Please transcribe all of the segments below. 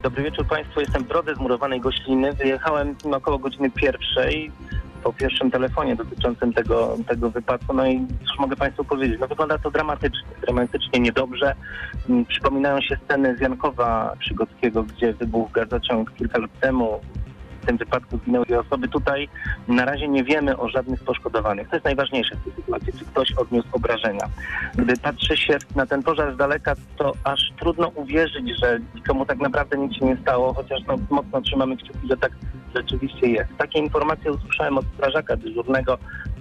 Dobry wieczór Państwu, jestem w drodze z Murowanej Gośliny. Wyjechałem około godziny 1:00 po pierwszym telefonie dotyczącym tego wypadku. No i cóż mogę Państwu powiedzieć? No wygląda to dramatycznie niedobrze. Przypominają się sceny z Jankowa Przygockiego, gdzie wybuchł gazociąg kilka lat temu. W tym wypadku zginęły 2 osoby. Tutaj na razie nie wiemy o żadnych poszkodowanych. To jest najważniejsze w tej sytuacji, czy ktoś odniósł obrażenia. Gdy patrzy się na ten pożar z daleka, to aż trudno uwierzyć, że nikomu tak naprawdę nic się nie stało, chociaż mocno trzymamy kciuki, że tak rzeczywiście jest. Takie informacje usłyszałem od strażaka dyżurnego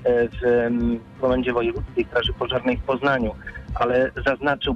w Komendzie Wojewódzkiej Straży Pożarnej w Poznaniu, ale zaznaczył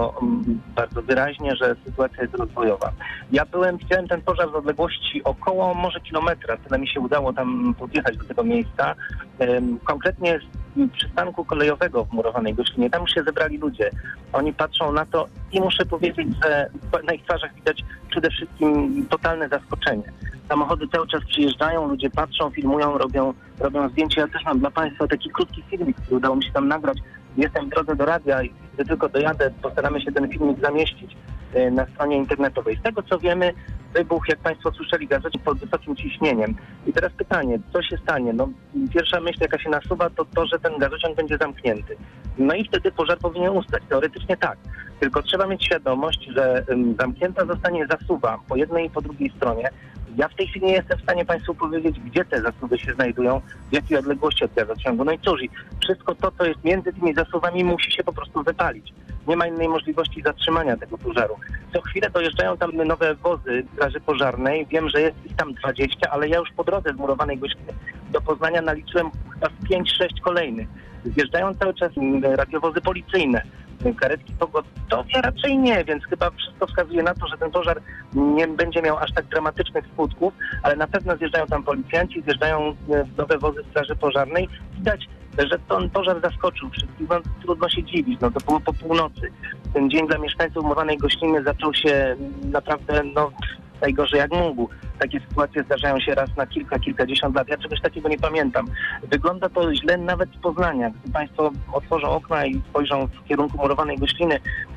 bardzo wyraźnie, że sytuacja jest rozwojowa. Ja widziałem ten pożar z odległości około może kilometra, tyle mi się udało tam podjechać do tego miejsca. Konkretnie z przystanku kolejowego w Murowanej Goślinie. Tam już się zebrali ludzie. Oni patrzą na to i muszę powiedzieć, że na ich twarzach widać przede wszystkim totalne zaskoczenie. Samochody cały czas przyjeżdżają, ludzie patrzą, filmują, robią zdjęcia. Ja też mam dla Państwa taki krótki filmik, który udało mi się tam nagrać. Jestem w drodze do radia i gdy tylko dojadę, postaramy się ten filmik zamieścić na stronie internetowej. Z tego co wiemy, wybuch, jak Państwo słyszeli, gazociąg pod wysokim ciśnieniem. I teraz pytanie, co się stanie? No, pierwsza myśl, jaka się nasuwa, to, że ten gazociąg będzie zamknięty. No i wtedy pożar powinien ustać. Teoretycznie tak. Tylko trzeba mieć świadomość, że zamknięta zostanie zasuwa po jednej i po drugiej stronie. Ja w tej chwili nie jestem w stanie Państwu powiedzieć, gdzie te zasuwy się znajdują, w jakiej odległości od gazociągu. No i cóż, wszystko to, co jest między tymi zasuwami, musi się po prostu wypalić. Nie ma innej możliwości zatrzymania tego pożaru. Co chwilę dojeżdżają tam nowe wozy Straży Pożarnej. Wiem, że jest ich tam 20, ale ja już po drodze z Murowanej Gośliny do Poznania naliczyłem chyba 5-6 kolejnych. Zjeżdżają cały czas radiowozy policyjne. Karetki pogotowia raczej nie, więc chyba wszystko wskazuje na to, że ten pożar nie będzie miał aż tak dramatycznych skutków, ale na pewno zjeżdżają tam policjanci, zjeżdżają nowe wozy Straży Pożarnej. Widać, że ten pożar zaskoczył wszystkich, no, trudno się dziwić, no to było po północy. Ten dzień dla mieszkańców Murowanej Gośliny zaczął się naprawdę, najgorzej jak mógł. Takie sytuacje zdarzają się raz na kilkadziesiąt lat. Ja czegoś takiego nie pamiętam. Wygląda to źle nawet z Poznania. Gdy Państwo otworzą okna i spojrzą w kierunku Murowanej Gośliny,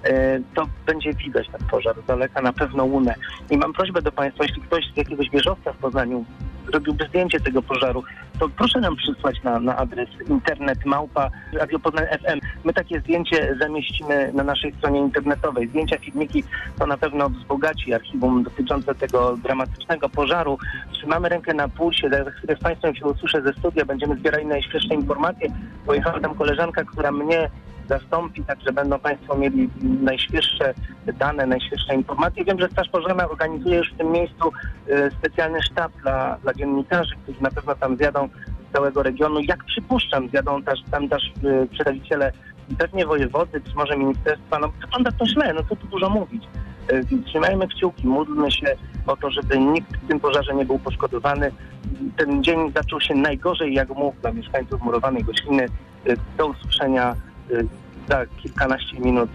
to będzie widać ten pożar z daleka, na pewno łunę. I mam prośbę do Państwa, jeśli ktoś z jakiegoś wieżowca w Poznaniu zrobiłby zdjęcie tego pożaru, to proszę nam przysłać na adres internet @Radio Poznań FM. My takie zdjęcie zamieścimy na naszej stronie internetowej. Zdjęcia, filmiki to na pewno wzbogaci archiwum dotyczące tego dramatycznego pożaru. Trzymamy rękę na pulsie. Za chwilę z Państwem się usłyszę ze studia. Będziemy zbierali najświeższe informacje. Pojechała tam koleżanka, która mnie zastąpi, także będą Państwo mieli najświeższe dane, najświeższe informacje. Wiem, że Straż Pożarna organizuje już w tym miejscu specjalny sztab dla dziennikarzy, którzy na pewno tam zjadą z całego regionu. Jak przypuszczam, zjadą tam też przedstawiciele pewnie wojewody, czy może ministerstwa. No wygląda to źle, no co tu dużo mówić. Trzymajmy kciuki, módlmy się o to, żeby nikt w tym pożarze nie był poszkodowany. Ten dzień zaczął się najgorzej jak mógł dla mieszkańców Murowanej Gośliny. Do usłyszenia za kilkanaście minut